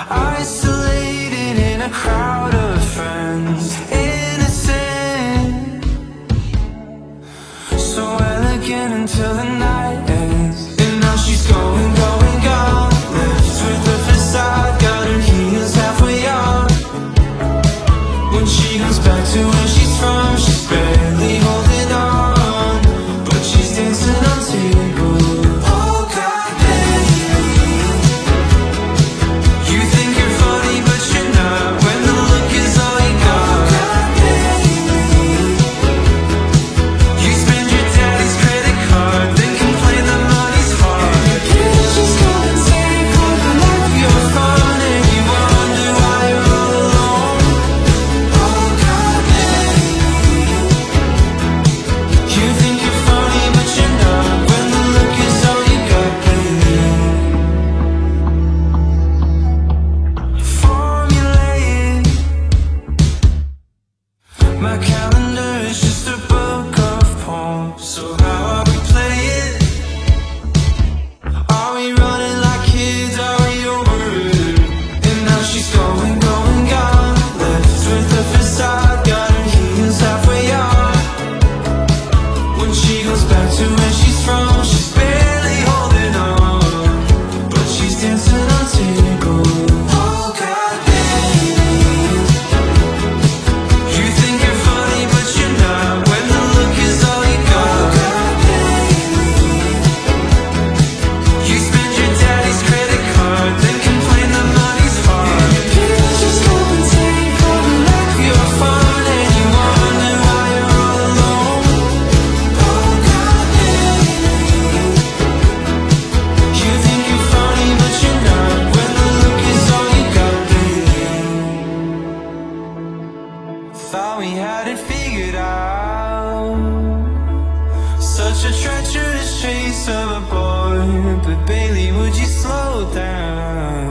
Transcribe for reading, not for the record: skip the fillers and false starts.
isolated in a crowd of friends, innocent, so elegant until the night ends. And now she's going, going, gone, left with the facade, got her heels halfway on. When she goes back to where she's from, she's barely holding on, but she's dancing on tables. Oh God, baby, you think you're funny, but you're not, when the look is all you got. Oh God, baby, you spend your daddy's credit card, then complain the money's hard. Kids just go insane for the life of your fun, and you wonder why you're all alone. Oh God, baby, you think you're funny, but you're not, when the look is all you got, baby. Formulaic, my calendar is just a book of poems. So how are we playing? Are we running like kids? Are we over it? And now she's going, going, gone, left with the facade, got her heels halfway on. When she goes back to where she's from, she's barely holding on, but she's dancing on tables. Oh God, baby, you think you're funny, but you're not, when the look is all you got. Oh God, baby, you spend your daddy's credit card, then complain the money's hard. Kids just go insane for the life of your fun, and you wonder why you're all alone. Oh God, baby, you think you're funny, but you're not, when the look is all you got, baby. Thought we had it figured out, such a treacherous chase of a boy, but Bailey, would you slow down?